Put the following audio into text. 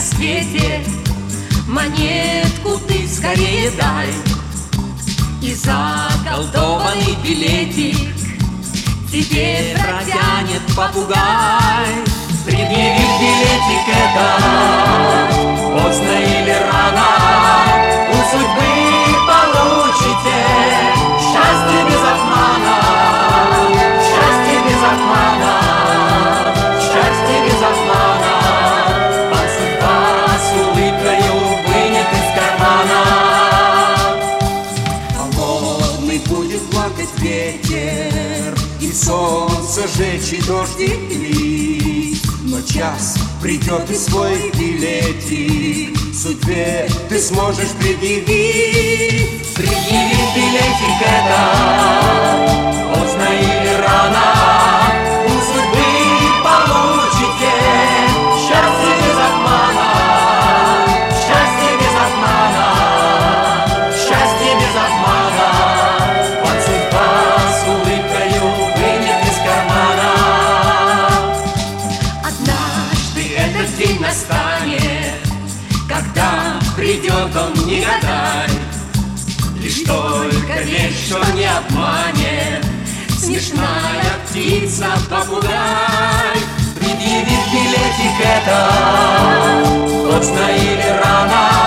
свете, монетку ты скорее дай, и заколдованный билетик тебе протянет попугай. Предъявив билетик этот, поздно или рано, у судьбы получите счастье без обмана, счастье без обмана, счастье без обмана. А судьба с улыбкою вынет из кармана. Холодный будет плакать ветер, и солнце жечь, и дождик лить. Но час придет, и свой билетик судьбе ты сможешь предъявить. Предъявить билетик этот, поздно или рано, у судьбы получите счастье без обмана, счастье без обмана, счастье без обмана. Вот судьба с улыбкою вынет из кармана. Однажды этот день настанет, когда придет он, не гадай. Лишь только верь, что не обманет смешная птица попугай. Предъявив билетик этот, поздно или рано,